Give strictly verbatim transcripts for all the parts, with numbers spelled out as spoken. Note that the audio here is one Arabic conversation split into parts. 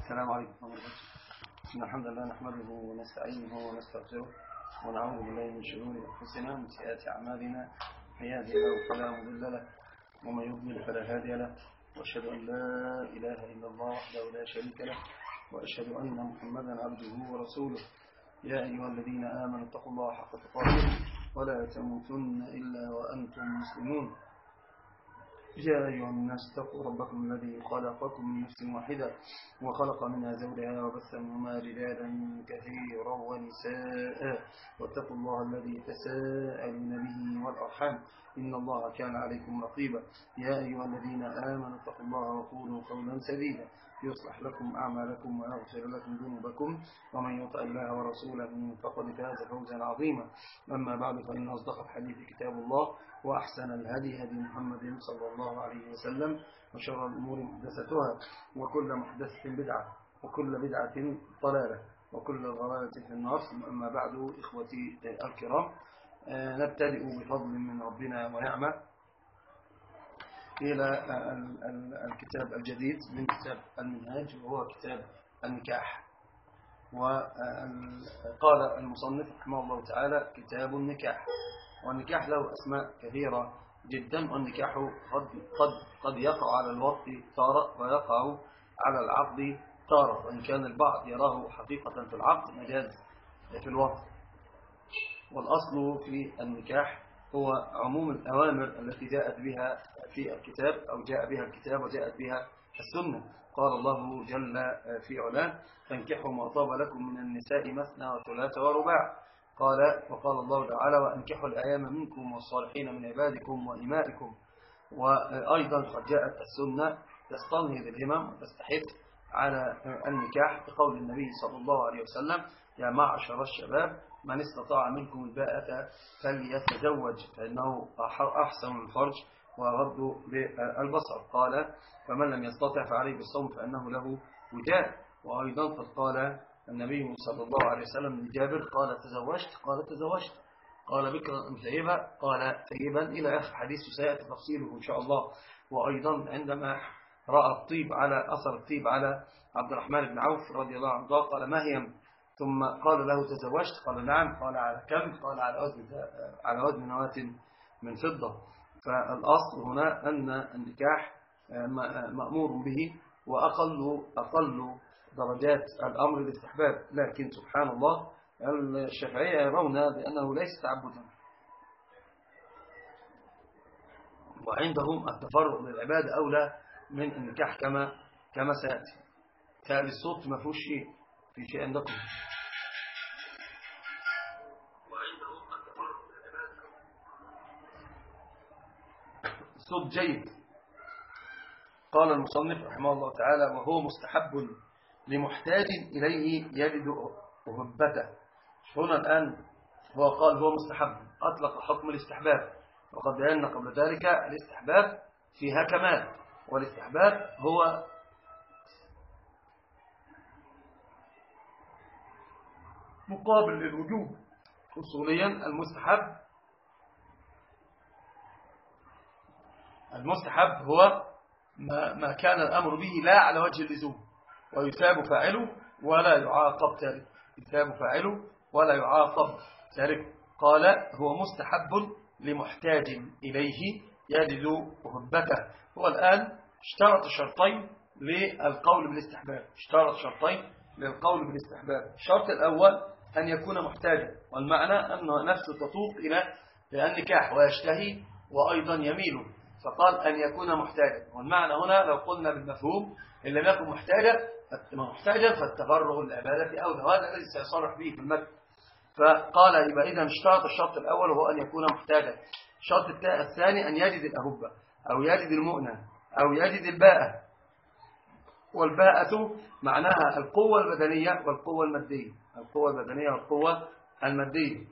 السلام عليكم ورحمة الله وبركاته. إن الحمد لله نحمده ونستعينه ونستغفره ونعوذ بالله من شرور أنفسنا ومن سيئات أعمالنا، من يهده الله فلا مضل له ومن يضلل فلا هادي له، وأشهد أن لا إله إلا الله وحده لا شريك له، وأشهد أن محمدا عبده ورسوله. يا أيها الذين آمنوا اتقوا الله حق تقاته ولا تموتن إلا وأنتم مسلمون. يا أيها الناس اتقوا ربكم الذي خلقكم من نفس واحدة وخلق منها زوجها وبث منهما رجالا كثيرا ونساء، واتقوا الله الذي تساءلون به والأرحام إن الله كان عليكم رقيبا. يا أيها الذين آمنوا اتقوا الله وقولوا قولا سديدا يصلح لكم أعمالكم ويغفر لكم ذنوبكم، ومن يطع الله ورسوله فقد فاز فوزا عظيما. أما بعد، فإن أصدق الحديث كتاب الله، وأحسن الهدي هدي محمد صلى الله عليه وسلم، وشر الأمور محدثتها، وكل محدثة بدعة، وكل بدعة ضلالة، وكل ضلالة في النار. أما بعد، إخوتي الكرام، نبتدئ بفضل من ربنا ونعمة إلى الكتاب الجديد من كتاب المنهاج، وهو كتاب النكاح. وقال المصنف رحمه الله تعالى: كتاب النكاح. والنكاح له أسماء كثيرة جدا، والنكاح قد, قد, قد يقع على الوطء تارة، ويقع على العقد تارة، وإن كان البعض يراه حقيقة في العقد مجاز في الوطء. والأصل في النكاح هو عموم الأوامر التي جاءت بها في الكتاب، أو جاء بها الكتاب وجاءت بها السنة. قال الله جل في علاه: فانكحوا ما طاب لكم من النساء مثنى وثلاث ورباع. قال وقال الله تعالى: وأنكحوا الأيام منكم والصالحين من عبادكم وإمائكم. وأيضا قد جاءت السنة تستنهض الهمم وتستحث على النكاح بقول النبي صلى الله عليه وسلم: يا معشر الشباب من استطاع منكم الباءة فليتزوج فإنه أحسن الفرج وغض بالبصر. قال: فمن لم يستطع فعليه بالصوم فإنه له وجاء. وأيضا قد قال النبي صلى الله عليه وسلم لجابر: قال تزوجت؟ قال تزوجت. قال بكرا أم ثيبا؟ قال ثيبا، إلى آخر حديث سيأتي تفصيله إن شاء الله. وأيضا عندما رأى الطيب على أثر الطيب على عبد الرحمن بن عوف رضي الله عنه قال: ما هي؟ ثم قال له: تزوجت؟ قال: نعم. قال: على كم؟ قال: على وزن على وزن نواة من فضة. فالأصل هنا أن النكاح مأمور به، وأقل أقل درجات الأمر الاستحباب. لكن سبحان الله الشافعية يرون بأنه ليس تعبدا، وعندهم التفرغ للعبادة أولى من النكاح كما كما سيأتي. فهذا الصوت ما فيهوش شيء، في شيء عندكم؟ وعندهم التفرغ للعبادة. الصوت جيد. قال المصنف رحمه الله تعالى: وهو مستحب لمحتاج إليه يجد أهبته. هنا الآن هو قال هو مستحب، أطلق حكم الاستحباب، وقد بينا قبل ذلك الاستحباب فيها كمال، والاستحباب هو مقابل للوجوب. أصوليا المستحب المستحب هو ما كان الأمر به لا على وجه اللزوم، ويثاب فاعله ولا يعاقب تارك. يثاب فاعله ولا يعاقب تارك. قال: هو مستحب لمحتاج إليه يجد أهبته. هو الآن اشترط شرطين للقول بالاستحباب. اشترط شرطين للقول بالاستحباب. الشرط الأول أن يكون محتاجا، والمعنى أن نفسه تطوق إلى النكاح ويشتهي وأيضا يميل، فقال أن يكون محتاجا. والمعنى هنا لو قلنا بالمفهوم إن لم يكن محتاجا محتاجا فالتفرغ للعبادة أولى، وهذا الذي سيصرح به في المتن. فقال يبقى إذا اشترط الشرط الأول وهو أن يكون محتاجا. الشرط الثاني أن يجد الأهبة، أو يجد المؤنة، أو يجد الباءة. والباءة معناها القوة البدنية والقوة المادية. القوة البدنية والقوة المادية.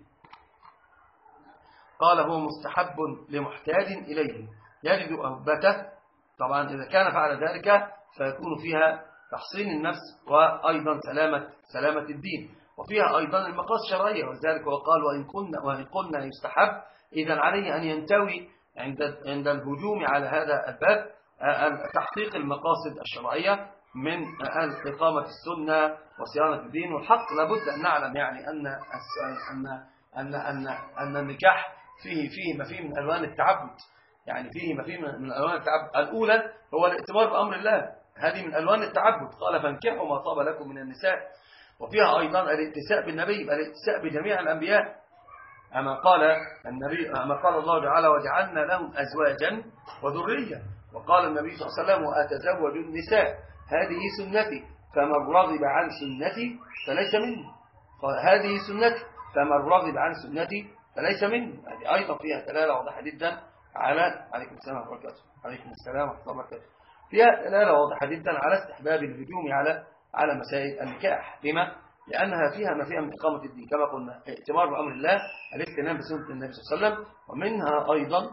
قال: هو مستحب لمحتاج إليه يجد أهبته. طبعا إذا كان فعل ذلك فيكون فيها تحصين النفس، وأيضا سلامة سلامة الدين، وفيها أيضا المقاصد الشرعية. ولذلك وقال: وإن قلنا وإن قلنا يستحب، إذا عليه أن ينتوي عند عند الهجوم على هذا الباب تحقيق المقاصد الشرعية من إقامة السنة وصيانة الدين والحق. لابد أن نعلم يعني أن أن أن أن أن النكاح فيه فيه ما فيه من ألوان التعبد، يعني فيه ما فيه من ألوان التعبد. الأولى هو الائتمار بأمر الله، هذه من ألوان التعبد. قال فانكحوا ما طاب لكم من النساء، وفيها أيضا الاتساء بالنبي، الاتساء بجميع الأنبياء، أما قال النبي أما قال الله تعالى وجعلنا لهم أزواجا وذرية. وقال النبي صلى الله عليه وسلم وأتزوج النساء هذه سنتي فمن رغب عن سنتي فليس مني. قال هذه سنتي فمن رغب عن سنتي فليس مني. هذه أيضا فيها دلالة واضحة جدا على عليكم السلام ورحمة الله وبركاته عليكم السلام ورحمة الله وبركاته فيها دلالة واضحة جدا على استحباب الهجوم على على مسائل النكاح. لما؟ لأنها فيها ما فيها من إقامة الدين كما قلنا، ائتمار بأمر الله، الاهتمام بسنة النبي صلى الله عليه وسلم. ومنها أيضا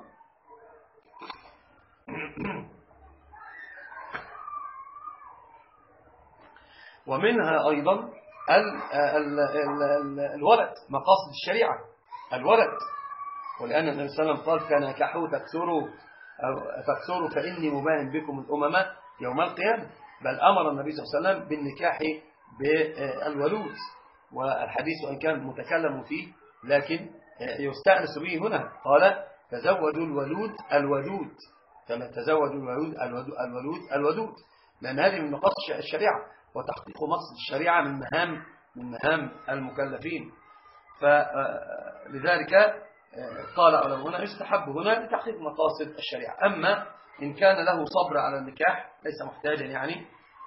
ومنها أيضا ال ال ال ال الولد، مقاصد الشريعة الولد. ولأن النبي صلى الله عليه وسلم قال فنكحوا تكثروا فاكثروا فإني مباين بكم الأمم يوم القيامة. بل أمر النبي صلى الله عليه وسلم بالنكاح بالولود، والحديث وإن كان متكلم فيه لكن يستأنس به هنا. قال تزوجوا الولود الودود، كما تزوجوا الولود الودود الولود الودود، لأن هذه من مقاصد الشريعة، وتحقيق مقصد الشريعة من مهام من مهام المكلفين. فلذلك قال علماء هنا يستحب هنا لتحقيق مقاصد الشريعة. أما إن كان له صبر على النكاح ليس محتاجا يعني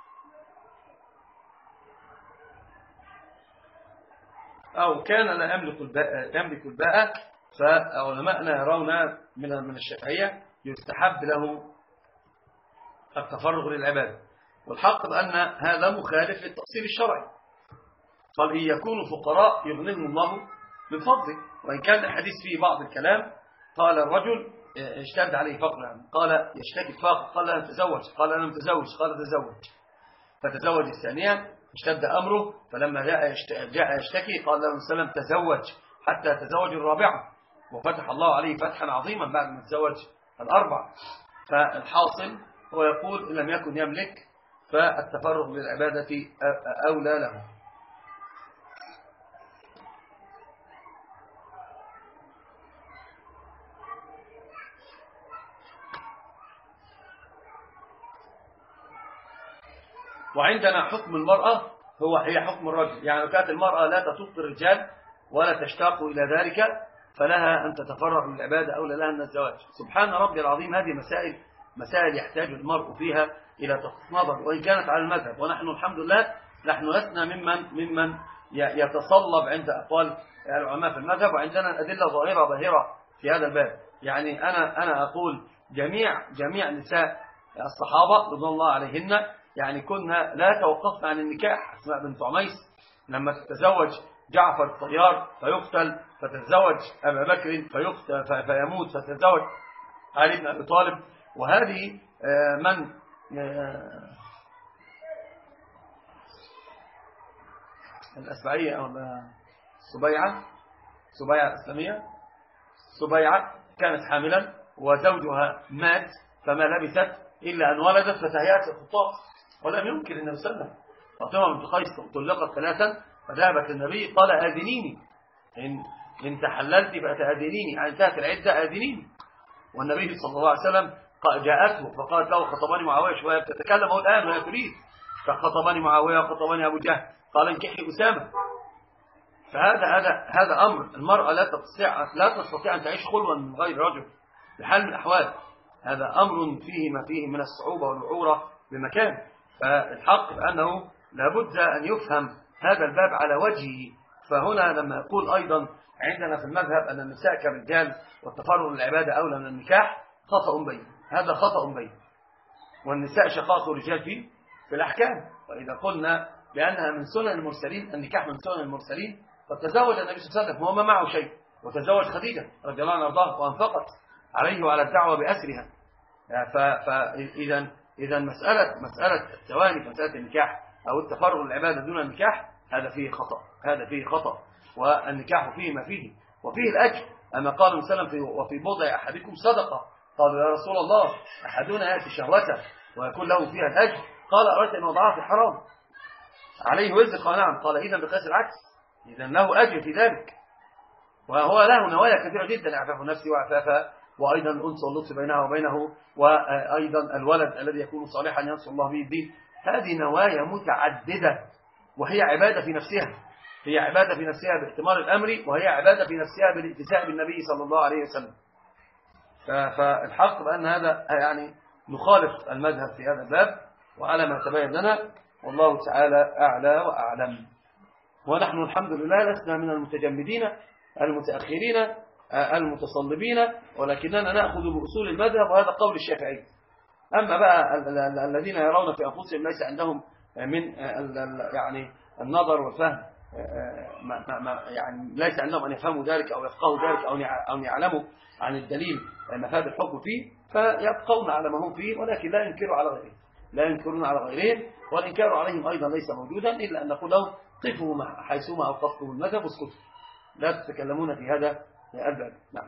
أو كان لا يملك الباء يملك الباء، فعلماءنا يرون من من الشافعية يستحب له التفرغ للعبادة. والحق بأن هذا مخالف للتأصيل الشرعي. قال إن يكونوا فقراء يغنيهم الله من فضله. وإن كان الحديث فيه بعض الكلام، قال الرجل اشتد عليه فقر، يعني قال يشتكي الفقر، قال أنا تزوج، قال أنا متزوج، قال تزوج، فتزوج الثانية، اشتد أمره، فلما جاء جاء يشتكي قال له السلام تزوج حتى تزوج الرابعة، وفتح الله عليه فتحا عظيما بعد ما تزوج الأربع. فالحاصل هو يقول إن لم يكن يملك فالتفرغ للعبادة أولى له. وعندنا حكم المرأة هو هي حكم الرجل، يعني لو كانت المرأة لا تطوق الرجال ولا تشتاق إلى ذلك فلها أن تتفرغ للعبادة أولى لها من الزواج. سبحان ربي العظيم، هذه مسائل مسائل يحتاج المرء فيها إلى تخصيص نظر، وإن كانت على المذهب. ونحن الحمد لله نحن لسنا ممن ممن يتصلب عند أقوال العلماء في المذهب، وعندنا الأدلة ظاهرة باهرة في هذا الباب. يعني أنا أنا أقول جميع جميع نساء الصحابة رضي الله عليهن يعني كنا لا توقفنا عن النكاح. أسماء بنت عميس لما تتزوج جعفر الطيار فيقتل، فتتزوج أبا بكر فيقتل فيموت، فتتزوج علي بن أبي طالب. وهذه من الأسبعية أو سبيعة سبيعة الإسلامية، سبيعة كانت حاملا وزوجها مات فما لبثت إلا أن ولدت فتهيأت الخطاب، ولم يمكن النبي صلى الله عليه وسلم. فاطمة بنت قيس طلقت ثلاثا فذهبت النبي قال آذنيني إن إن تحللت فأتأذنيني، يعني انتهت العدة آذنيني. والنبي صلى الله عليه وسلم جاءته فقالت له خطبني معاوية، شوية بتتكلم هو الآن وهي تريد، فخطبني معاوية وخطبني أبو جهل، قال انكحي أسامة. فهذا هذا هذا أمر المرأة لا تستطيع لا تستطيع أن تعيش خلوا من غير رجل بحال من الأحوال. هذا أمر فيه ما فيه من الصعوبة والوعورة بمكان. فالحق بأنه لابد أن يفهم هذا الباب على وجهه. فهنا لما يقول أيضا عندنا في المذهب أن النساء كالرجال والتفرغ للعبادة أولى من النكاح، خطأ بين، هذا خطأ بين. والنساء شقائق الرجال في في الأحكام. وإذا قلنا بأنها من سنن المرسلين، النكاح من سنن المرسلين، قد تزوج النبي صلى الله عليه وسلم وهو ما معه شيء، وتزوج خديجة رضي الله عنها وارضاها وأنفقت عليه وعلى الدعوة بأسرها. فإذا إذا مسألة مسألة التواني في مسألة النكاح أو التفرغ للعبادة دون النكاح هذا فيه خطأ، هذا فيه خطأ. والنكاح فيه ما فيه وفيه الأجر. أما قال النبي صلى الله عليه وسلم وفي بضع أحدكم صدقة، قالوا يا رسول الله أحدنا يأتي شهوته ويكون له فيها الأجر، قال أردت أن وضعها في حرام عليه وزر؟ قال نعم. قال إذا بقياس العكس، إذا له أجر في ذلك، وهو له نوايا كثيرة جدا، إعفاف النفس وعفافها، وأيضا الأنس واللطف بينها وبينه، وأيضا الولد الذي يكون صالحا ينصر الله به الدين. هذه نوايا متعددة، وهي عبادة في نفسها، هي عبادة في نفسها باحتمال الأمر، وهي عبادة في نفسها بالاتساء بالنبي صلى الله عليه وسلم. فالحق بأن هذا يعني نخالف المذهب في هذا الباب، وعلى ما تبين لنا، والله تعالى أعلى وأعلم. ونحن الحمد لله لسنا من المتجمدين المتأخرين المتصلبين، ولكننا نأخذ بأصول المذهب، وهذا قول الشافعي. أما بقى الذين يرون في أنفسهم ليس عندهم من يعني النظر والفهم، يعني ليس عندهم أن يفهموا ذلك أو يفقهوا ذلك أو يعلموا عن الدليل مفاد الحكم فيه، فيبقون على ما هم فيه، ولكن لا ينكروا على غيرهم، لا ينكرون على غيرهم، والإنكار عليهم أيضا ليس موجودا، إلا أن نقول لهم قفوا حيثما أوقفتم المذهب واسكتوا، لا تتكلمون في هذا الباب. نعم.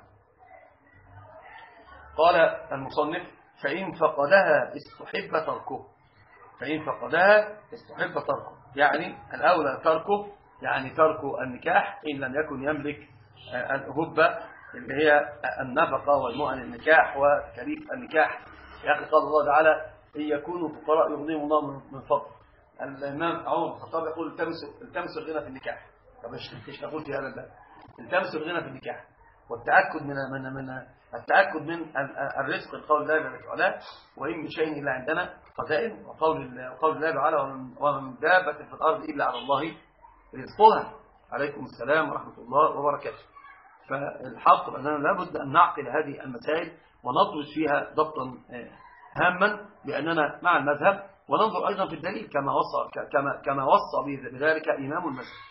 قال المصنف: فإن فقدها استحب تركه. فإن فقدها استحب تركه، يعني الأولى تركه، يعني ترك النكاح إن لم يكن يملك الهبة اللي هي النفقة والمؤن النكاح وتكاليف النكاح. يا أخي قال الله تعالى: إن يكونوا فقراء يغنيهم الله من فضل. الإمام عمر بن الخطاب يقول: التمسوا الغنى في النكاح. طب ايش نقول في هذا الباب؟ التمسوا الغنى في النكاح، والتأكد من من من التأكد من الرزق، القول الله جل وعلا: وإن من شيء إلا عندنا خزائن، وقول وقول الله تعالى: ومن دابة في الأرض إلا على الله رزقها. عليكم السلام ورحمة الله وبركاته. فالحق أننا لابد أن نعقل هذه المسائل ونضبط فيها ضبطا هاما، بأننا مع المذهب، وننظر أيضا في الدليل كما وصى كما كما وصى بذلك إمام المذهب.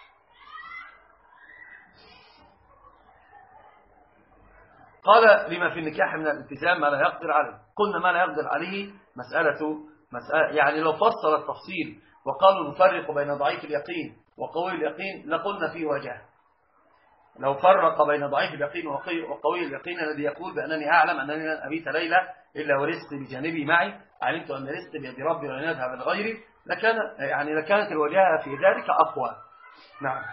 قال: لما في النكاح من الالتزام ما لا يقدر عليه. قلنا ما لا يقدر عليه مسألة, مسألة يعني لو فصل التفصيل وقالوا نفرق بين ضعيف اليقين وقوي اليقين لقلنا فيه وجه. لو فرق بين ضعيف اليقين وقوي اليقين الذي يقول بأنني أعلم أنني لن أبيت ليلة إلا ورزقي بجانبي معي، علمت أن رزقي بيد ربي ولن يذهب لغيري، لكان يعني لكانت الوجهة في ذلك أقوى. نعم.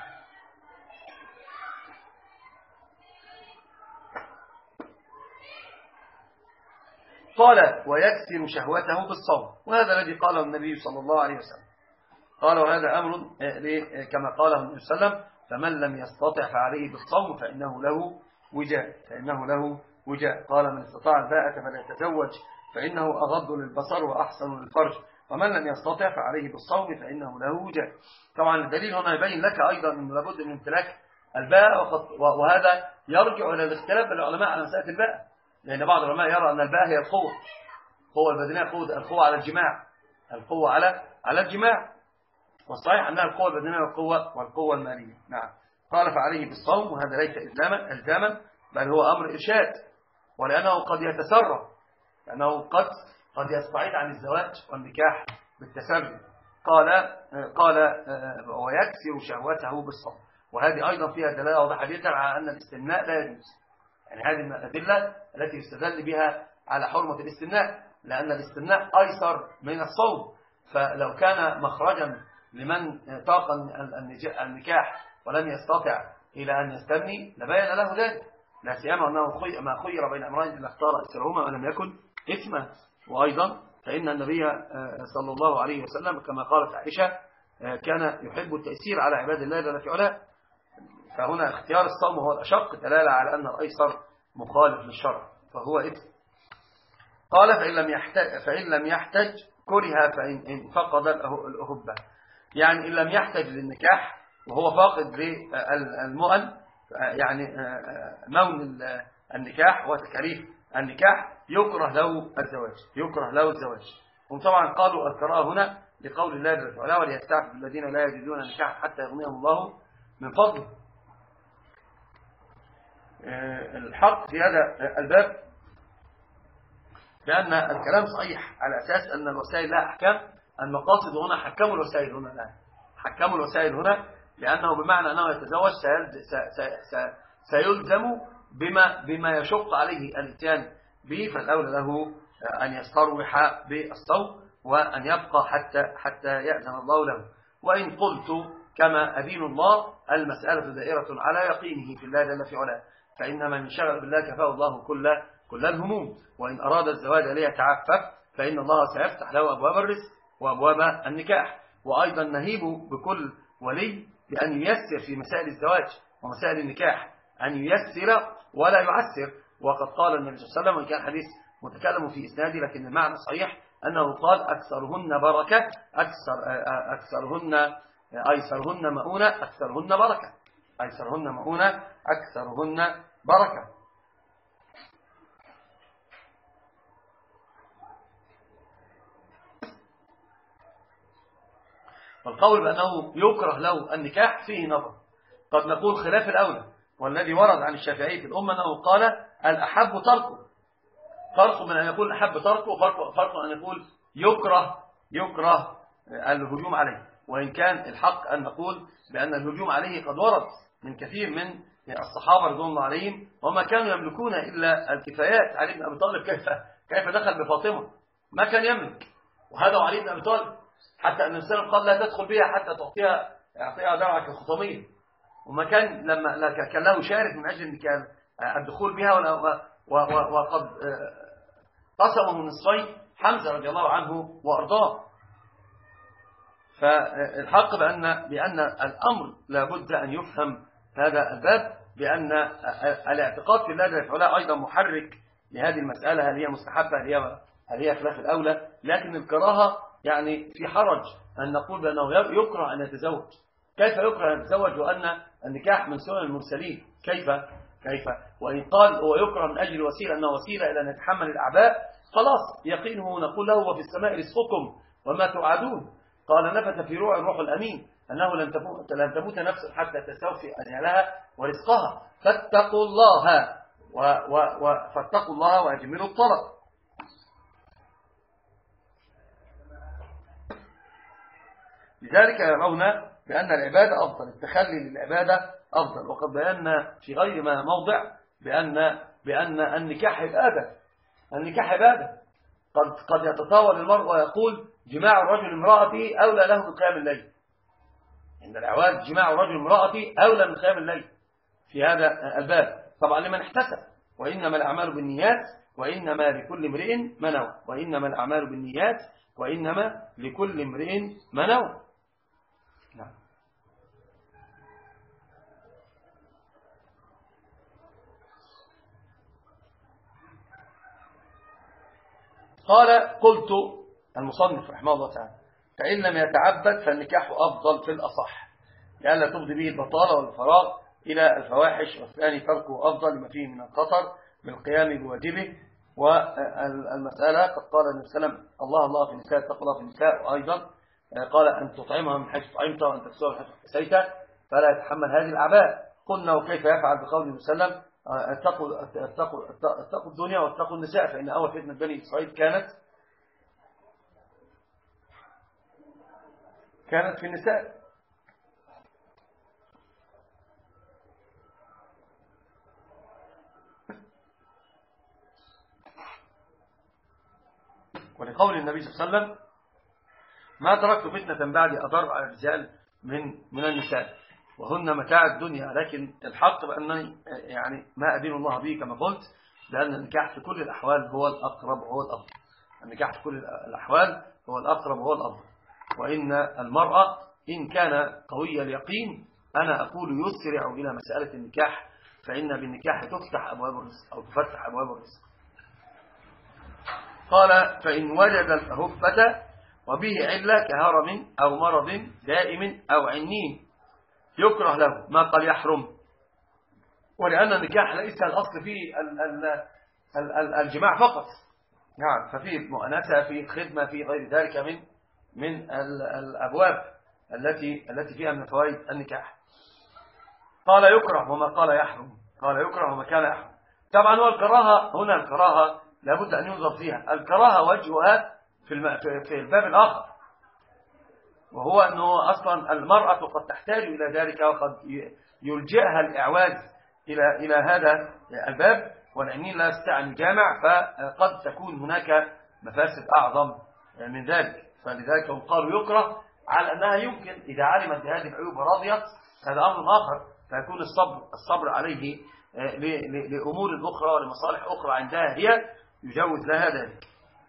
قال: ويكسر شهوته بالصوم، وهذا الذي قاله النبي صلى الله عليه وسلم. قال: وهذا أمر كما قاله النبي صلى الله عليه وسلم: فمن لم يستطع فعليه بالصوم فإنه له وجاء فإنه له وجاء. قال: من استطاع الباءة فليتزوج فإنه أغض للبصر وأحسن للفرج، ومن لم يستطع فعليه بالصوم فإنه له وجاء. طبعا الدليل هنا يبين لك أيضا أنه لابد من امتلاك الباء، وهذا يرجع إلى الاختلاف بين العلماء على مسألة الباء، لأن بعض العلماء يرى أن الباء هي القوة، القوة البدنية، قوة القوة على الجماع، القوة على على الجماع، والصحيح أنها القوة البدنية والقوة والقوة المالية. نعم. قال: فعليه بالصوم، وهذا ليس إلزاما إلزاما بل هو أمر إرشاد، ولأنه قد يتسرع، لأنه قد قد يستعيد عن الزواج والنكاح بالتسرع. قال قال ويكسر شهوته بالصوم، وهذه أيضا فيها دلالة واضحة جدا على أن الاستمناء لا يجوز. يعني هذه من الأدلة التي يستدل بها على حرمة الاستمناء، لأن الاستمناء أيسر من الصوم، فلو كان مخرجا لمن طاق النكاح ولم يستطع إلى أن يستمني لبين له ذلك، لا سيما أنه ما خير بين أمرين إلا اختار أيسرهما ولم يكن إثما. وأيضا فإن النبي صلى الله عليه وسلم كما قالت عائشة كان يحب التيسير على عباد الله جل في علاه، فهنا اختيار الصوم هو الأشق دلالة على أن الأيسر مخالف للشرع فهو إثم. قال: فإن لم يحتج, فإن لم يحتج كره فإن فقد الأهبة، يعني إن لم يحتج للنكاح وهو فاقد للمؤن، يعني مون النكاح وتكاليف النكاح، يكره له الزواج يكره له الزواج وطبعا قالوا الكراهة هنا لقول الله جل وعلا: وليستعفف الذين لا يجدون نكاحا حتى يغنيهم الله من فضله. الحق في هذا الباب بأن الكلام صحيح على أساس أن الوسائل لها أحكام، المقاصد هنا حكموا الوسائل هنا الآن حكموا الوسائل هنا لأنه بمعنى أنه يتزوج سيلزم بما بما يشق عليه الاتيان به، فالأولى له أن يستروح بالصوم وأن يبقى حتى حتى يأذن الله له. وإن قلت كما أدين الله المسألة دائرة على يقينه في الله جل في علاه، فإن من انشغل بالله كفاه الله كل كل الهموم، وإن أراد الزواج ليتعفف فإن الله سيفتح له أبواب الرزق وأبواب النكاح. وأيضا نهيب بكل ولي بأن ييسر في مسائل الزواج ومسائل النكاح، أن ييسر ولا يعسر. وقد قال النبي صلى الله عليه وسلم، وإن كان حديث متكلم في إسناده لكن المعنى صحيح، أنه قال أكثرهن بركة أكثر أكثرهن أيسرهن مؤونة أكثرهن بركة أيسرهن مؤونة أكثرهن بركة. والقول بأنه يكره له النكاح فيه نظر، قد نقول خلاف الأولى، والذي ورد عن الشافعي في الأمة أنه قال الأحب تركه. فرق من أن يقول الأحب تركه وفرق فرق أن يقول يكره يكره الهجوم عليه. وإن كان الحق أن نقول بأن الهجوم عليه قد ورد من كثير من الصحابة رضوان الله عليهم، وما كانوا يملكون إلا الكفايات. علي بن أبي طالب كيف كيف دخل بفاطمة؟ ما كان يملك، وهذا علي بن أبي طالب، حتى أن السلام قال لا تدخل بها حتى تعطيها اعطيها درعك الخطمية. وما كان لما كان له شارك من أجل كان الدخول بها، وقد قسمه نصفين حمزة رضي الله عنه وأرضاه. فالحق بأن بأن الأمر لابد أن يفهم هذا الباب، بأن الاعتقاد في الله جل وعلا أيضا محرك لهذه المسألة، هل هي مستحبة هل هي هل هي خلاف الأولى. لكن الكراهة يعني في حرج أن نقول بأنه يكره أن يتزوج. كيف يكره أن يتزوج وأن النكاح من سنن المرسلين؟ كيف كيف وإن قال هو يكره من أجل وسيلة أنه وسيلة إلى أن يتحمل الأعباء، خلاص يقينه نقول له وفي السماء رزقكم وما توعدون. قال نفث في روع الروح الأمين أنه لن تموت لن تموت نفس حتى تستوفي أجلها ورزقها، فاتقوا الله و و و فاتقوا الله وأجملوا الطلب. لذلك يرون بأن العبادة أفضل، التخلي للعبادة أفضل. وقد بينا في غير ما موضع بأن بأن النكاح عبادة النكاح عبادة قد قد يتطاول المرء ويقول جماع الرجل امرأته أولى له من قيام الليل. عند الأعواد جماع الرجل امرأته أولى من قيام الليل في هذا الباب، طبعا لمن احتسب. وإنما الأعمال بالنيات وإنما لكل امرئ ما نوى وإنما الأعمال بالنيات وإنما لكل امرئ ما نوى. نعم. قال قلت المصنف رحمه الله تعالى فإن لم يتعبد فالنكاح أفضل في الأصح، لألا تفضي به البطالة والفراغ إلى الفواحش، والثاني تركه أفضل لما فيه من الخطر بالقيام بواجبه. والمسألة قد قال النبي صلى الله عليه وسلم الله الله في النساء اتقوا الله في النساء، وأيضا قال أن تطعمها من حيث طعمت وأن تكسوها من حيث كسيت فلا يتحمل هذه الأعباء. قلنا وكيف يفعل بقول النبي صلى الله عليه وسلم اتقوا اتقوا اتقوا الدنيا واتقوا النساء، فإن أول فتنة بني إسرائيل كانت كانت في النساء. ولقول النبي صلى الله عليه وسلم ما تركت فتنة بعد أضر على الرجال من من النساء وهن متاع الدنيا. لكن الحق بأنني يعني ما أدين الله به كما قلت، لأن النكاح في كل الأحوال هو الأقرب وهو الأفضل. النكاح في كل الأحوال هو الأقرب وهو الأفضل. وإن المرأة إن كان قوي اليقين أنا أقول يسرع إلى مسألة النكاح، فإن بالنكاح تفتح أبواب الرزق أو تفتح أبواب الرزق. قال فإن وجد الهفة وبه علة كهرم أو مرض دائم أو عنين يكره له ما قال يحرم. ولأن النكاح ليس الأصل فيه الجماع فقط، نعم، ففيه مؤنسة فيه خدمة فيه غير ذلك من من الأبواب التي التي فيها من فوائد النكاح. قال يكره وما قال يحرم قال يكره وما كان يحرم. طبعا هو الكراهة هنا الكراهة لابد أن ينظر فيها. الكراهة وجهها في في الباب الآخر، وهو أنه أصلا المرأة قد تحتاج إلى ذلك وقد يلجئها الإعواز إلى إلى هذا الباب، والعنين لا يستطيع أن يجامع، فقد تكون هناك مفاسد أعظم من ذلك. فلذلك هم قالوا يكره على أنها يمكن إذا علمت بهذه العيوب ورضيت هذا أمر آخر، فيكون الصبر الصبر عليه لأمور أخرى ولمصالح أخرى عندها هي يجوز لها ذلك.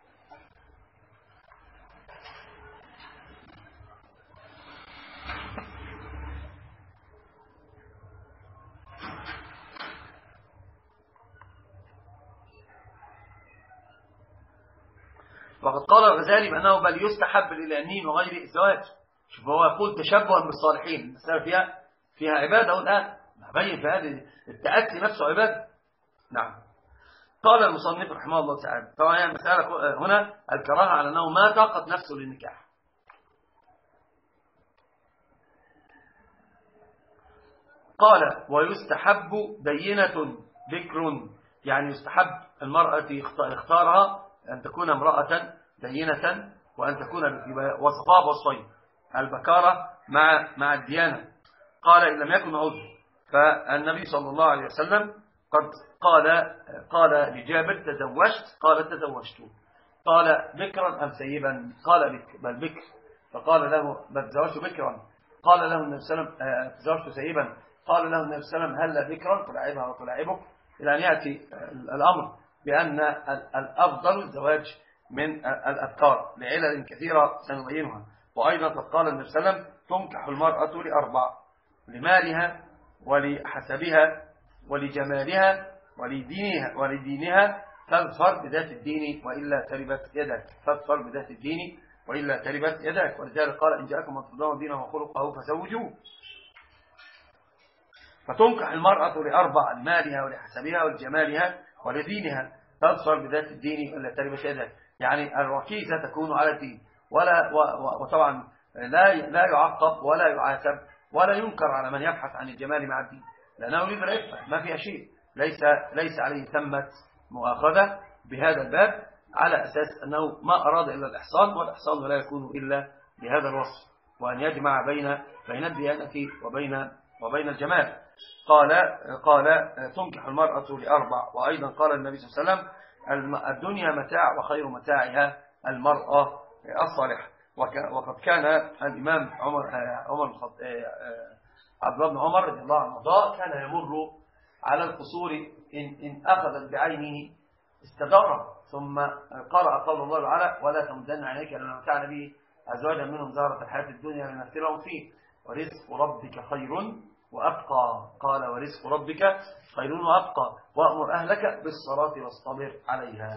وقد قال الغزالي بأنه بل يستحب للعنين وغير الزواج. شوف هو يقول تشبها بالصالحين، المسألة فيها فيها عبادة الآن نبين في هذه التأتي نفسه عبادة. نعم. قال المصنف رحمه الله تعالى طبعا يعني المسألة هنا الكراهة على أنه ما طاقت نفسه للنكاح. قال ويستحب دينة بكر، يعني يستحب المرأة اختارها أن تكون امرأة دينة وأن تكون وصفاء وصفين البكارة مع مع الديانة. قال إن لم يكن عذر، فالنبي صلى الله عليه وسلم قد قال قال لجابر تزوجت؟ قال تزوجت. قال بكرا أم سيبا؟ قال بك بل بكر. فقال له بل تزوجت بكرا. قال له النبي صلى الله عليه وسلم تزوجت سيبا. قال له النبي صلى الله عليه وسلم هل بكرا تلاعبها وتلاعبك، إلى أن يأتي الأمر بأن الأفضل الزواج من الأبكار لعلل كثيرة سنبينها. وأيضا قد قال النبي صلى الله عليه وسلم تنكح المرأة لأربع: لمالها ولحسبها ولجمالها ولدينها ولدينها فاظفر بذات الدين وإلا تربت يدك. فاظفر بذات الدين وإلا تربت يدك. ولذلك قال إن جاءكم من ترضون دينه وخلقه فزوجوه. فتنكح المرأة لأربع: لمالها ولحسبها ولجمالها ولدينها فاظفر بذات الدين وإلا تربت يدك. يعني الركيزة تكون على الدين، ولا وطبعا لا لا يعاقب ولا يعاتب ولا ينكر على من يبحث عن الجمال مع الدين، لأنه يريد العفة ما فيها شيء، ليس ليس عليه ثمة مؤاخذة بهذا الباب على أساس أنه ما أراد إلا الإحصان، والإحصان لا يكون إلا بهذا الوصف، وأن يجمع بين بين الديانة وبين وبين الجمال. قال قال تنكح المرأة لأربع. وأيضا قال النبي صلى الله عليه وسلم الدنيا متاع وخير متاعها المرأة الصالحة. وقد كان الإمام عمر عمر عبد الله بن عمر رضي الله عنه كان يمر على القصور إن, إن أخذت بعينه استدار، ثم قرأ قول الله تعالى ولا تمدن عينيك لما متعنا به أزواجا منهم زهرة الحياة الدنيا لنفتنهم فيه ورزق ربك خير وأبقى. قال ورزق ربك خير وأبقى وأمر أهلك بالصلاة واصطبر عليها.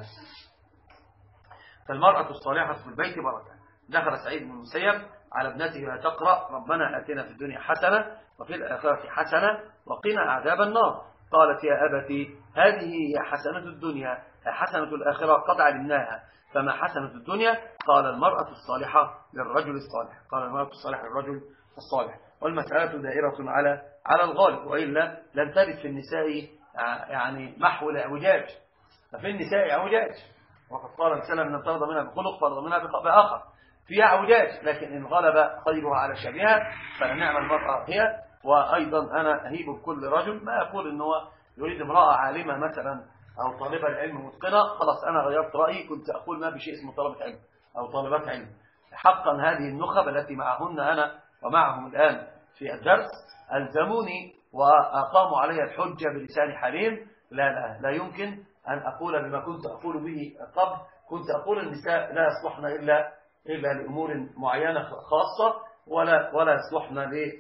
فالمرأة الصالحة في البيت بركة. دخل سعيد بن المسيب على ابنته وهي تقرأ ربنا آتنا في الدنيا حسنة وفي الآخرة حسنة وقنا عذاب النار. قالت يا أبتي هذه هي حسنة الدنيا، حسنة الآخرة قد علمناها، فما حسنة الدنيا؟ قال المرأة الصالحة للرجل الصالح. قال المرأة الصالحة للرجل الصالح. والمسألة دائرة على على الغالب، وإلا لن ترد في النساء يعني محو الاعوجاج. ففي النساء اعوجاج، وقد قال السلام من فرض منها بخلق فرض منها بآخر، فيها اعوجاج، لكن إن غلب خيرها على شرها فلنعم المرأة هي. وأيضا أنا أهيب بكل رجل ما أقول إنه يريد امرأة عالمة مثلا أو طالبة العلم متقنة، خلاص أنا غيرت رأيي، كنت أقول ما بشيء اسمه طلبة علم أو طالبات علم. حقا هذه النخب التي معهن أنا ومعهم الآن في الدرس ألزموني وأقاموا علي الحجة بلسان حليم. لا لا لا يمكن أن أقول بما كنت أقول به قبل. كنت أقول النساء لا يصلحن إلا إلا لأمور معينة خاصة، ولا ولا يصلحن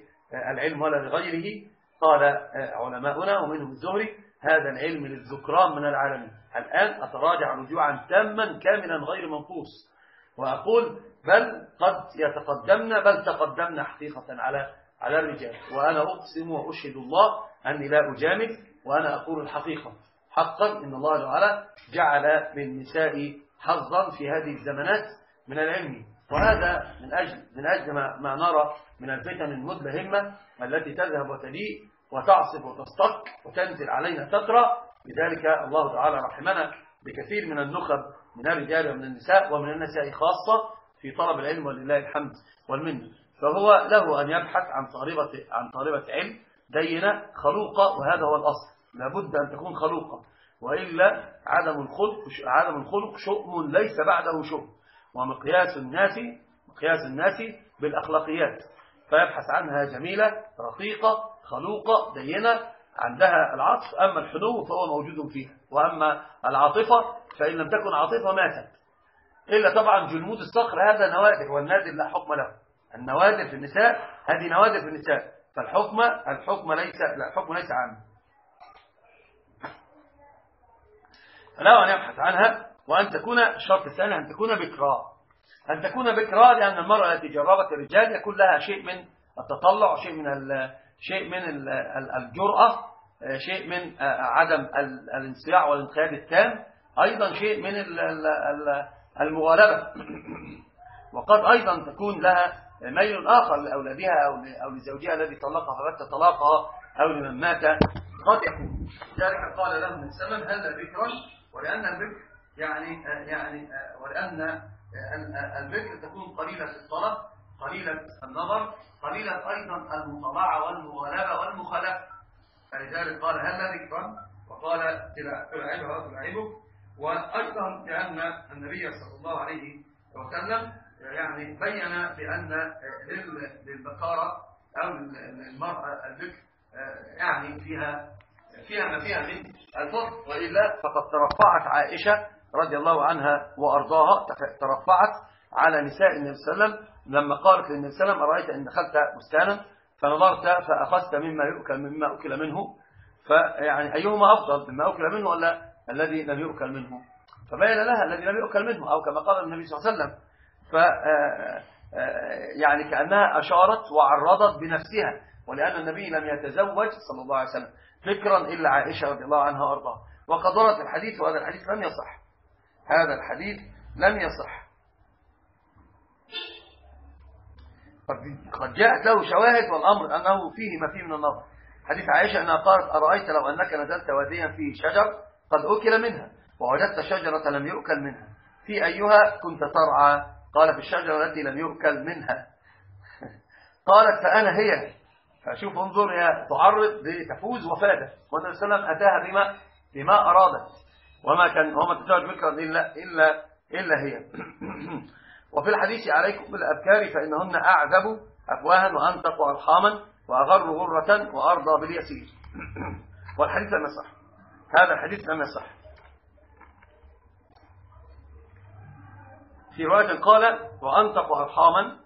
للعلم ولا لغيره. قال علماؤنا ومنهم الزهري هذا العلم للذكران من العالمين. الآن أتراجع رجوعا تاما كاملا غير منقوص، وأقول بل قد يتقدمنا بل تقدمنا حقيقة على على الرجال. وأنا أقسم وأشهد الله أني لا أجامل، وأنا أقول الحقيقة. حقا إن الله تعالى جعل للنساء حظا في هذه الزمانات من العلم، وهذا من أجل من أجل ما, ما نرى من الفتن المدلهمة التي تذهب وتليء وتعصف وتستق وتنزل علينا تترى. لذلك الله تعالى رحمنا بكثير من النخب من الرجال ومن النساء ومن النساء خاصة في طلب العلم، ولله الحمد والمنه. فهو له أن يبحث عن طالبة عن طالبة علم دينة خلوقة، وهذا هو الأصل، لابد أن تكون خلوقة، وإلا عدم الخلق عدم الخلق شؤم ليس بعده شؤم. ومقياس الناس مقياس الناس بالأخلاقيات، فيبحث عنها جميلة رقيقة خلوقة دينة عندها العطف، أما الحنو فهو موجود فيها، وأما العاطفة فإن لم تكن عاطفة ماتت. إلا طبعا جلمود الصقر هذا نوادر، والنادر لا حكم له. النوادر في النساء هذه نوادر في النساء، فالحكم الحكم ليس لا الحكم ليس عام. فله أن يبحث عنها، وأن تكون الشرط الثاني أن تكون بكرا، أن تكون بكرا لأن المرأة التي جربت الرجال يكون لها شيء من التطلع، شيء من شيء من الجرأة، شيء من عدم الانصياع والانقياد التام، أيضا شيء من المغالبة. وقد أيضا تكون لها ميل آخر لأولادها أو لزوجها الذي طلقها فبت طلاقها، أو لمن مات قد يكون. ذلك قال له من سمن هل بكرا، ولأن البكر يعني يعني ولأن البكر تكون قليلة الطلب، قليلة النظر، قليلة أيضا المطالعة والمغالبة والمخالفة. فلذلك قال هل بكرا، وقال تلعبها وتلعبه. وأيضا لأن النبي صلى الله عليه وسلم يعني بين بأن للبكارة أو للمرأة البكر يعني فيها فيها ما فيها من الفضل، وإلا فقد ترفعت عائشة رضي الله عنها وأرضاها، ترفعت على نساء النبي صلى الله عليه وسلم لما قالت للنبي صلى الله عليه وسلم أرأيت إن دخلت بستانا فنظرت فأخذت مما يؤكل مما أكل منه، فيعني أيهما أفضل، مما أكل منه ولا الذي لم يؤكل منه؟ فبين لها الذي لم يؤكل منه، أو كما قال النبي صلى الله عليه وسلم. ف يعني كأنها أشارت وعرضت بنفسها، ولأن النبي لم يتزوج صلى الله عليه وسلم فكرا إلا عائشة رضي الله عنها وأرضاها. وقد ورد الحديث، وهذا الحديث لم يصح، هذا الحديث لم يصح. قد جاءت له شواهد، والأمر أنه فيه ما فيه من النظر. حديث عائشة أنها قالت أرأيت لو أنك نزلت واديا فيه شجر قد أكل منها، ووجدت شجرة لم يؤكل منها، في أيها كنت ترعى؟ قال في الشجرة التي لم يؤكل منها. قالت فأنا هي. فشوف انظر، هي تعرض لتفوز وفادة، والنبي صلى الله عليه وسلم أتاها بما بما أرادت، وما كان وما تتزوج بكرا إلا إلا إلا هي. وفي الحديث عليكم بالأبكار فإنهن أعذب أفواها وأنطق أرحاما وأغر غرة وأرضى باليسير. والحديث لم يصح، هذا الحديث لم يصح. في رواية قال وأنطق أرحاما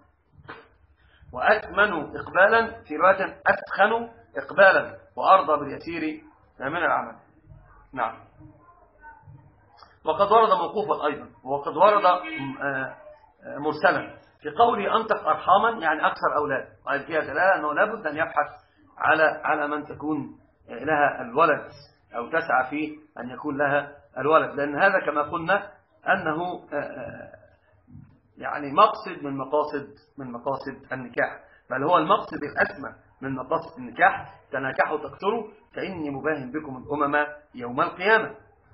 وأثمن إقبالا، في رواية أثخن إقبالا وأرضى باليسير من العمل. نعم. وقد ورد موقوفا أيضا، وقد ورد مرسلا في قوله أنطق أرحاما يعني أكثر أولاد، وهذه فيها دلالة أنه لابد أن يبحث على على من تكون لها الولد، أو تسعى فيه أن يكون لها الولد، لأن هذا كما قلنا أنه يعني مقصد من مقاصد من مقاصد النكاح، بل هو المقصد الأسمى من مقاصد النكاح. تناكحوا تكثروا كإني مباهم بكم الأمم يوم القيامة.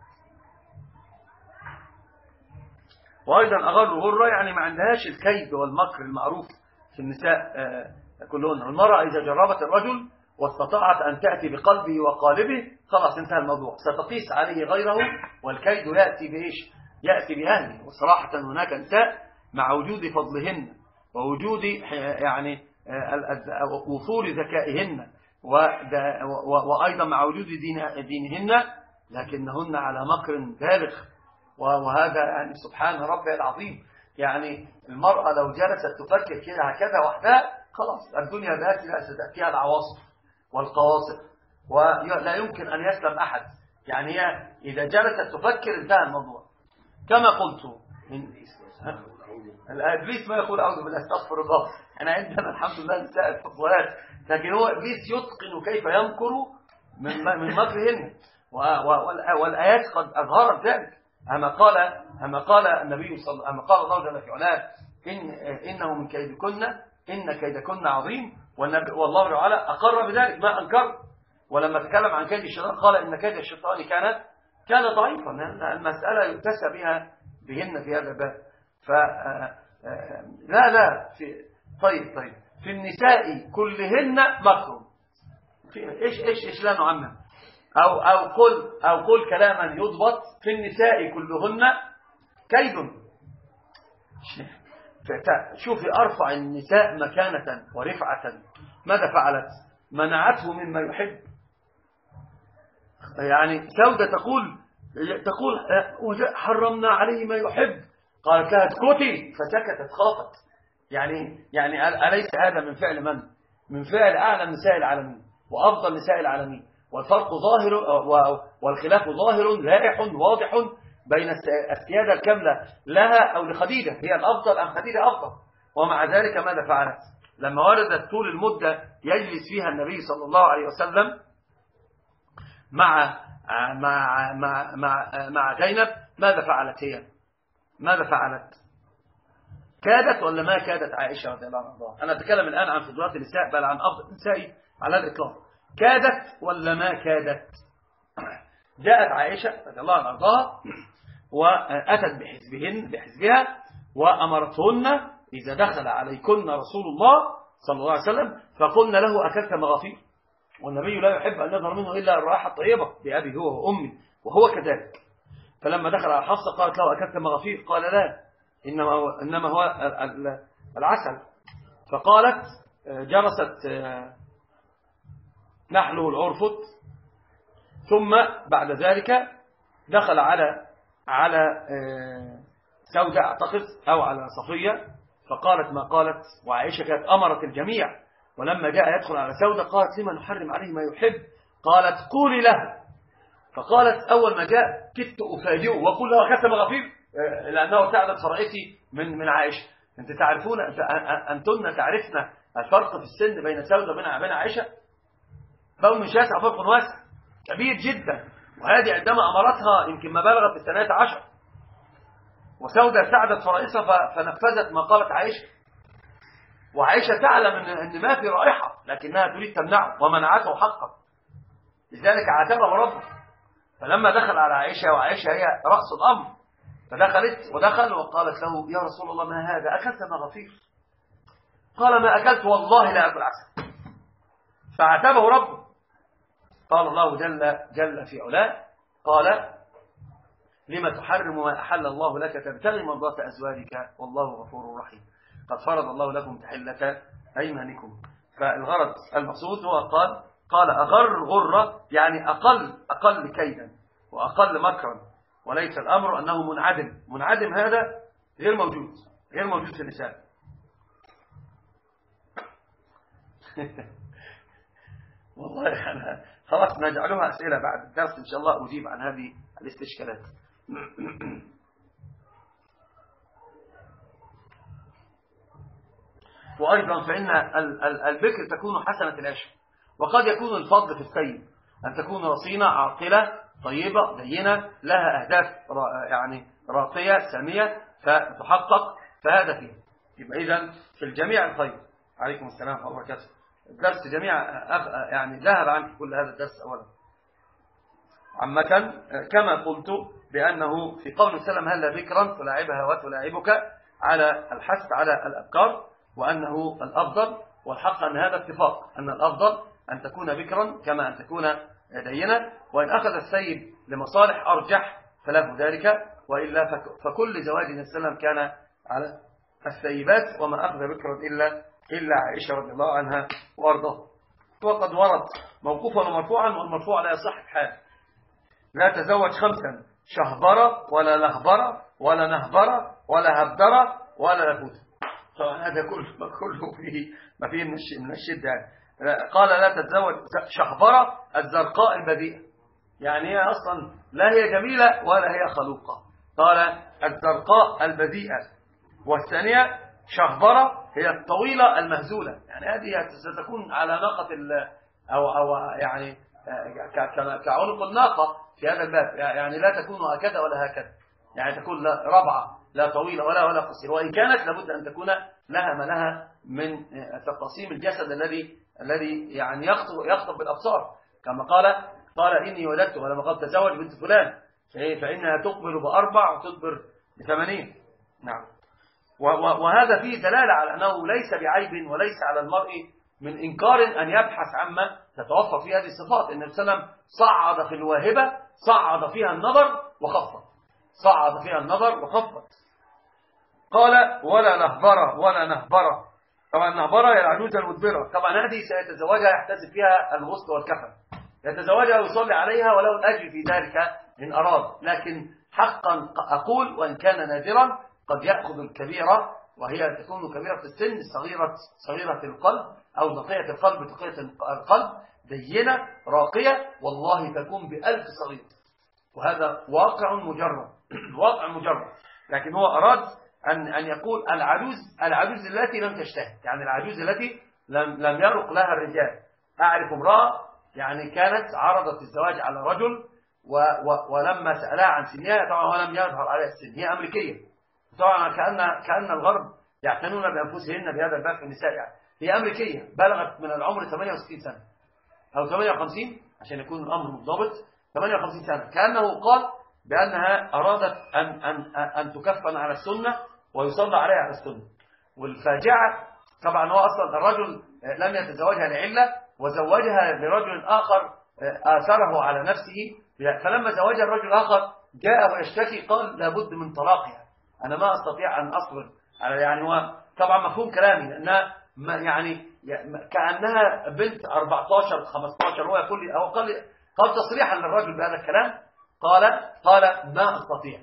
وأيضا أغر غرة يعني ما عندهاش الكيد والمكر المعروف في النساء كلهن. المرأة إذا جربت الرجل واستطاعت أن تأتي بقلبه وقالبه خلاص انتهى الموضوع، ستقيس عليه غيره، والكيد يأتي بإيش؟ يأتي بأهله. وصراحة هناك نساء مع وجود فضلهن ووجود يعني وصول ذكائهن وأيضا مع وجود دين دينهن، لكنهن على مكر بالغ. وهذا يعني سبحان ربي العظيم. يعني المرأة لو جلست تفكر كده هكذا وحدها خلاص الدنيا ذاتها ستأتيها العواصف والقواصف، ولا يمكن أن يسلم أحد. يعني هي إذا جلست تفكر انتهى الموضوع. كما قلت إبليس ما يقول أعوذ بالله استغفر الله، أنا عندنا الحمد لله نساء الفضلات، لكن هو إبليس يتقن كيف يمكر من من مكرهن، والآيات قد أظهرت ذلك. أما قال أما قال النبي صلى أما قال الله جل في علاه إن إنه من كيدكن إن كيدكن عظيم، والنبي والله تعالى أقر بذلك ما أنكر. ولما تكلم عن كيد الشيطان قال إن كيد الشيطان كان كان ضعيفا. المسألة يؤتسى بها بهن في هذا الباب. ف لا لا في طيب طيب في النساء كلهن مكر. في ايش ايش ايش لا نعمم او او قل او قل كلاما يضبط. في النساء كلهن كيد. شوفي أرفع النساء مكانة ورفعة ماذا فعلت؟ منعته مما يحب. يعني سودة تقول تقول حرمنا عليه ما يحب، قالت لها اسكتي فسكتت خافت. يعني يعني أليس هذا من فعل من؟ من فعل أعلى نساء العالمين وأفضل نساء العالمين. والفرق ظاهر والخلاف ظاهر لائح واضح بين السيادة الكاملة لها أو لخديجة، هي الأفضل أم خديجة أفضل. ومع ذلك ماذا فعلت؟ لما وردت طول المدة يجلس فيها النبي صلى الله عليه وسلم مع مع مع مع, مع زينب، ماذا فعلت هي؟ ماذا فعلت؟ كادت ولا ما كادت عائشة رضي الله عنها؟ أنا أتكلم الآن عن فضلات النساء بل عن أفضل النساء على الإطلاق. كادت ولا ما كادت؟ جاءت عائشة رضي الله عنها وأتت بحزبهن بحزبها وأمرتهن إذا دخل عليكن رسول الله صلى الله عليه وسلم فقلنا له أكلت مغافير، والنبي لا يحب أن يظهر منه إلا الرائحة الطيبة بأبي هو وأمي وهو كذلك. فلما دخل على حفصة قالت له أكلت مغافير؟ قال لا، إنما هو, إنما هو العسل. فقالت جرست نحله العرفت. ثم بعد ذلك دخل على على سودة أعتقد أو على صفية فقالت ما قالت، وعائشة كانت أمرت الجميع. ولما جاء يدخل على سودة قالت لما نحرم عليه ما يحب؟ قالت قولي له. فقالت أول ما جاء كدت أفاجئه وأقول له أكلت مغافير، لأنه ساعدت فرعتي من من عائشة. أنت تعرفون أنتن تعرفن الفرق في السن بين سودة وبين عائشة؟ بون شاسع، فرق واسع كبير جدا. وهذه عندما أمرتها يمكن ما بلغت الثانية عشر، وسودة ساعدت فرائصها فنفذت ما قالت عائشة. وعائشة تعلم أن ما في رائحة لكنها تريد تمنعه ومنعته حقا، لذلك عاتبه ربه. فلما دخل على عائشة وعائشة هي رأس الأمر فدخلت ودخل وقالت له يا رسول الله ما هذا؟ أكلت مغافير؟ قال ما أكلت والله لا أكل عسل. فعاتبه ربه. قال الله جل, جل في علاه قال لما تحرم ما أحل الله لك تبتغي مرضات أزواجك والله غفور رحيم قد فرض الله لكم تحلة أيمانكم. فالغرض المقصود هو قال قال أغر غرة يعني أقل أقل كيدا وأقل مكرا، وليس الأمر أنه منعدم. منعدم هذا غير موجود، غير موجود في النساء. والله أنا خلاص نجعلها أسئلة بعد الدرس إن شاء الله أجيب عن هذه الاستشكالات. وأيضا فإن البكر تكون حسنة العشر، وقد يكون الفضل في السيد أن تكون رصينة عاقلة طيبة دينة لها أهداف يعني راقية سامية فتحقق، فهذا فيه. يبقى إذن في الجميع الخير. عليكم السلام ورحمة الله وبركاته. الدرس جميع يعني ذهب عنك كل هذا الدرس أولا. عامة كما قلت بأنه في قول وسلم هل ذكرا تلاعبها وتلاعبك على الحث على الأبكار، وأنه الأفضل والحق أن هذا اتفاق أن الأفضل أن تكون بكرا كما أن تكون دينا، وإن أخذ السيد لمصالح أرجح فلا ذلك، وإلا فكل زواج النبي صلى الله عليه وسلم كان على السيبات وما أخذ بكرا إلا إلا عائشة رضي الله عنها وأرضاها. وقد ورد موقوفا ومرفوعا، والمرفوع لا يصح حال. لا تزوج خمسا شهبرة ولا لهبرة ولا نهبرة ولا هبدرة ولا لفوت. طبعا هذا كله كله فيه ما فيه من الشدة. قال لا تتزوج شهبرة الزرقاء البذيئة، يعني هي أصلا لا هي جميلة ولا هي خلوقة. قال الزرقاء البذيئة. والثانية شهبرة هي الطويلة المهزولة، يعني هذه ستكون على ناقة أو أو يعني كعنق الناقة في هذا الباب، يعني لا تكون هكذا ولا هكذا، يعني تكون لا ربعة لا طويلة ولا ولا قصيرة، وإن كانت لابد أن تكون لها ما لها من تقاسيم الجسد الذي الذي يعني يخطب يخطب بالأبصار، كما قال قال إني ولدت ولما قد تزوج بنت فلان فإنها تقبل بأربع وتدبر بثمانين. نعم. وهذا فيه دلالة على أنه ليس بعيب وليس على المرء من إنكار أن يبحث عما تتوفر فيه هذه الصفات. النبي صلى الله عليه وسلم صعد في الواهبة، صعد فيها النظر وخفض، صعد فيها النظر وخفض. قال ولا نهبرة ولا نهبرة. طبعا النهبرة هي العجوزة المدبرة، طبعا هذه سيتزوجها يحتسب فيها الغسل والكفن، يتزوجها ويصلي عليها ولو الأجر في ذلك إن أراد. لكن حقا أقول وإن كان نادرا قد يأخذ الكبيرة، وهي تكون كبيرة في السن، صغيرة صغيرة القلب أو نقية القلب تقية القلب، دينة راقية، والله تكون بألف صغير، وهذا واقع مجرد واقع مجرد. لكن هو أراد أن أن يقول العجوز العجوز التي لم تجتهد، يعني العجوز التي لم لم يرق لها الرجال. أعرف امرأة يعني كانت عرضت الزواج على رجل و و ولما سألها عن سنها طبعا هو لم يظهر عليها السن، هي أمريكية طبعا، كأن كأن الغرب يعتنون بأنفسهن بهذا الباب في النساء، يعني هي أمريكية بلغت من العمر ثمانية وستين سنة أو ثمانية وخمسين عشان يكون الأمر مضبط، ثمانية وخمسين سنة، كأنه قال بأنها أرادت أن أن أن تكفن على السنة ويصلى عليها على السنة. والفاجعة طبعا هو أصلا الرجل لم يتزوجها لعلة، وزوجها لرجل آخر آثره على نفسه، فلما زوجها الرجل الآخر جاء ويشتكي قال لابد من طلاقها، أنا ما أستطيع أن أصبر على، يعني هو طبعا مفهوم كلامي لأنها يعني كأنها بنت أربعتاشر خمستاشر، هو يقول لي أو قال قال تصريحا للرجل بهذا الكلام، قال قال ما أستطيع،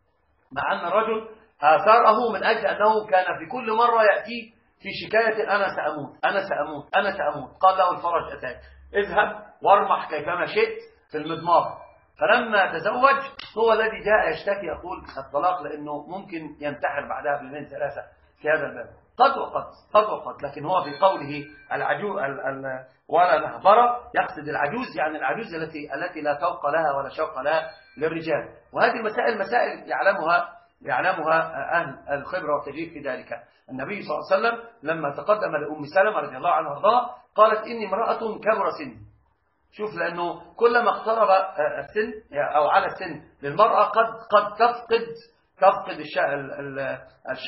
مع أن الرجل آثاره من أجل أنه كان في كل مرة يأتي في شكاية أنا سأموت أنا سأموت أنا سأموت، قال له الفرج أتاك، اذهب وارمح كيفما شئت في المضمار. فلما تزوج هو الذي جاء يشتكي يقول الطلاق، لأنه ممكن ينتحر بعدها بيومين ثلاثة في هذا الباب، قد وقد قد وقد لكن هو في قوله العجوز ولا نهبرة يقصد العجوز، يعني العجوز التي التي لا فوق لها ولا شوق لها للرجال. وهذه المسائل مسائل يعلمها يعلمها أهل الخبرة والتجريب في ذلك. النبي صلى الله عليه وسلم لما تقدم لأم سلمة رضي الله عنها وارضاها قالت إني امرأة كبر سني. شوف، لأنه كلما اقترب السن أو على السن للمرأة قد قد تفقد تفقد الشهوة